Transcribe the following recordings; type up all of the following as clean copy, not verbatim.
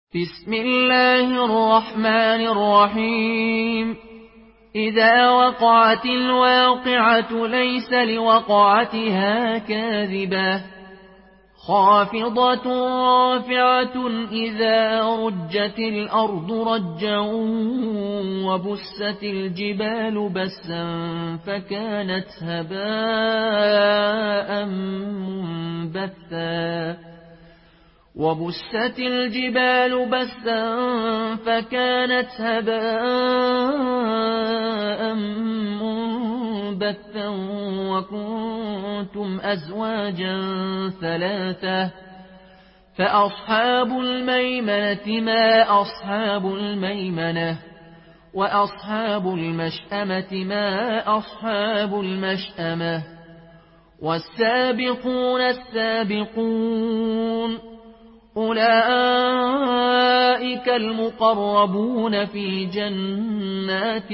بسم الله الرحمن الرحيم. إذا وقعت الواقعة ليس لوقعتها كاذبة خافضة رافعة إذا رجت الأرض رجا وبست الجبال بسا فكانت هباء منبثا وكنتم أزواجا ثلاثة فأصحاب الميمنة ما أصحاب الميمنة وأصحاب المشأمة ما أصحاب المشأمة والسابقون السابقون أولئك المقربون في جنات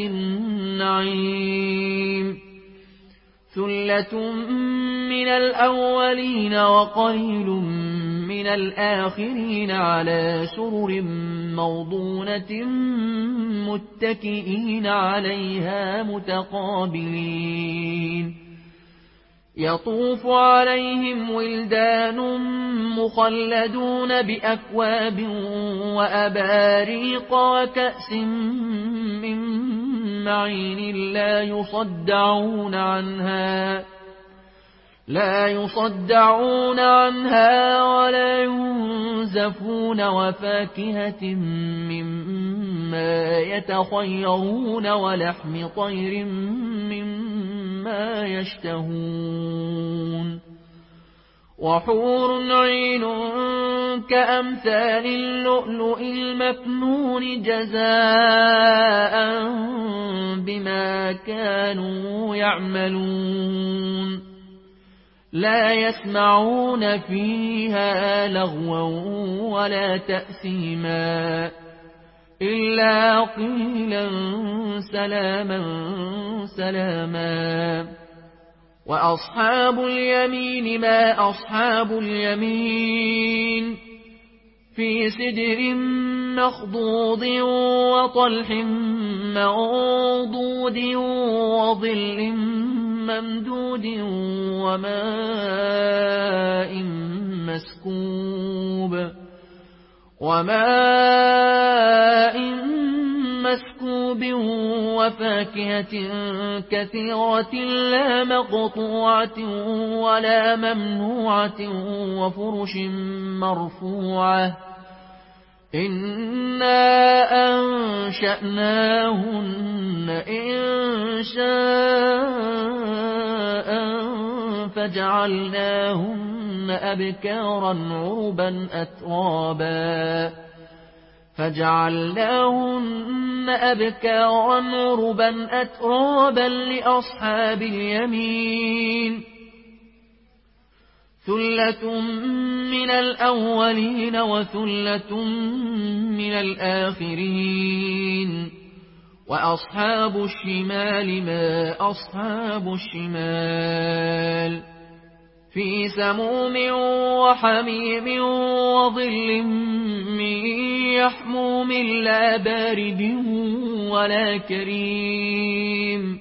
النعيم ثلة من الأولين وقليل من الآخرين على سرر موضونة متكئين عليها متقابلين يطوف عليهم ولدان مخلدون بأكواب وأباريق وكأس من معين لا يصدعون عنها ولا ينزفون وفاكهة مما يتخيرون ولحم طير مما يشتهون وحور عين كأمثال اللؤلؤ المكنون جزاء بما كانوا يعملون لا يسمعون فيها لغوا ولا تأثيما إلا قيلا سلاما سلاما وأصحاب اليمين ما أصحاب اليمين في سدر مخضود وطلح منضود وظل ممدود وماء مسكوب وفاكهة كثيرة لا مقطوعة ولا ممنوعة وفرش مرفوعة إنا أنشأناهن إنشاء فجعلناهن أبكارا عربا أترابا لأصحاب اليمين ثلة من الأولين وثلة من الآخرين وأصحاب الشمال ما أصحاب الشمال في سموم وحميم وظل من يحموم لا بارد ولا كريم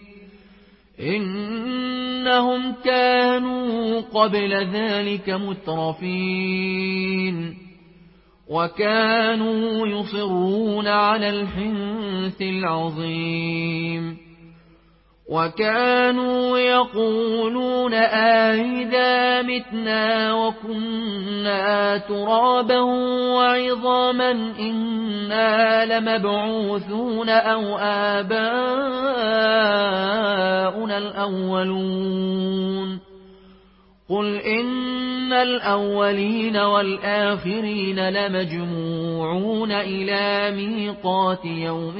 إنهم كانوا قبل ذلك مترفين وكانوا يصرون على الحنث العظيم وكانوا يقولون أئذا متنا وكنا ترابا وعظاما إنا لمبعوثون أو آباؤنا الأولون قل إن الأولين والآخرين لمجموعون إلى ميقات يوم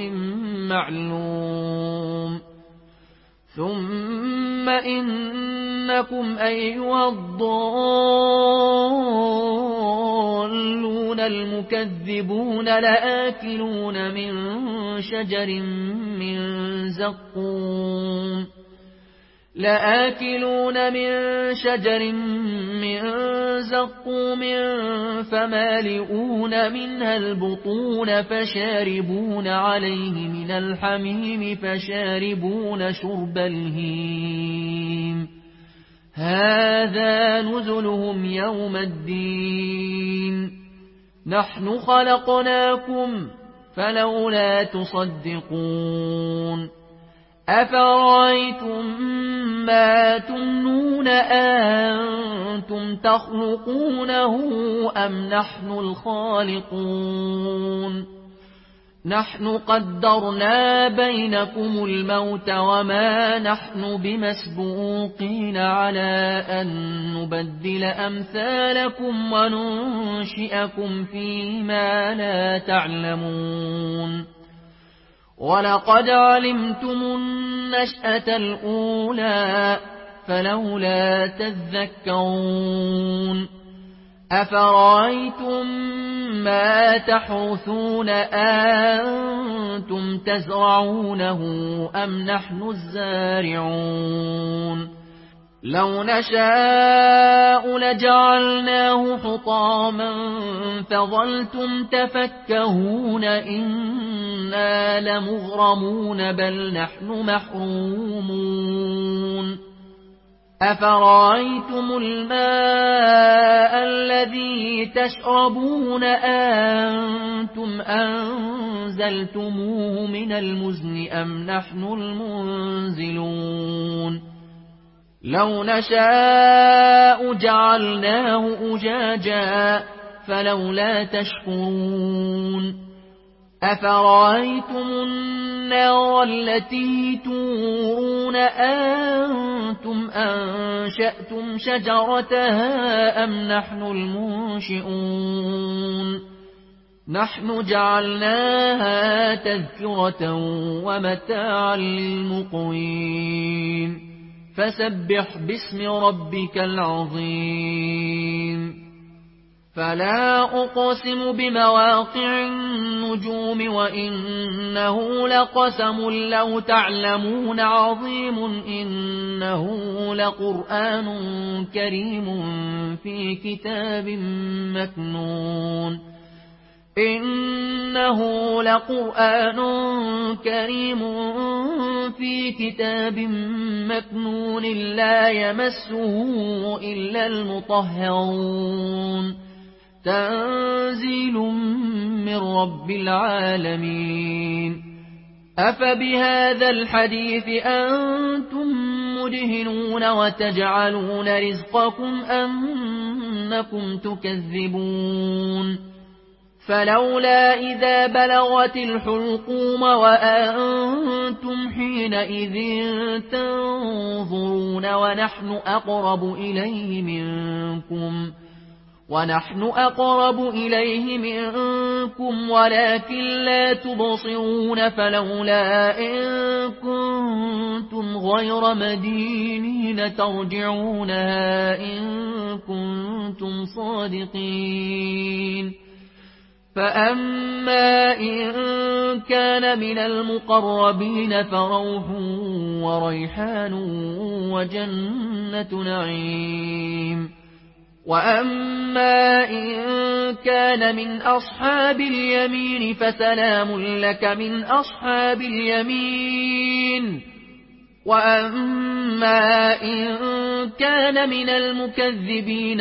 معلوم ثم إنكم أيها الضالون المكذبون لآكلون من شجر من زقوم لآكلون من شجر من زقوم فمالئون منها البطون فشاربون عليه من الحميم فشاربون شرب الهيم هذا نزلهم يوم الدين نحن خلقناكم فلولا تصدقون أفرأيتم ما تمنون أنتم تخلقونه أم نحن الخالقون نحن قدرنا بينكم الموت وما نحن بمسبوقين على أن نبدل أمثالكم وننشئكم فيما لا تعلمون ولقد علمتم النشأة الأولى فلولا تذكرون أفرأيتم ما تحرثون أنتم تزرعونه أم نحن الزارعون لو نشاء لجعلناه حطاما فظلتم تفكهون إنا لمغرمون بل نحن محرومون أفرأيتم الماء الذي تشربون أنتم أنزلتموه من المزن أم نحن المنزلون لو نشاء جعلناه أجاجا فلولا تشكرون أفرأيتم النار التي تورون أنتم أنشأتم شجرتها أم نحن المنشئون نحن جعلناها تذكرة ومتاعا للمقوين فسبح باسم ربك العظيم فلا أقسم بمواقع النجوم وإنه لقسم لو تعلمون عظيم إنه لقرآن كريم في كتاب مكنون إنه لقرآن كريم في كتاب مكنون لا يمسه إلا المطهرون تنزيل من رب العالمين أفبهذا الحديث أنتم مدهنون وتجعلون رزقكم أنكم تكذبون فلولا إذا بلغت الحلقوم وأنتم حينئذ تنظرون ونحن أقرب إليه منكم ولكن لا تبصرون فلولا إن كنتم غير مدينين ترجعونها إن كنتم صادقين فأما إن كان من المقربين فروح وريحان وجنة نعيم وأما إن كان من أصحاب اليمين فسلام لك من أصحاب اليمين وأما إن كان من المكذبين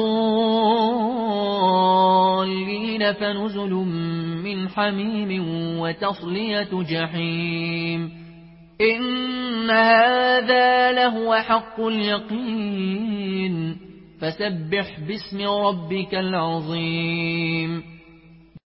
الضالين فنزل من حميم وتصلية جحيم إن هذا لهو حق اليقين فسبح باسم ربك العظيم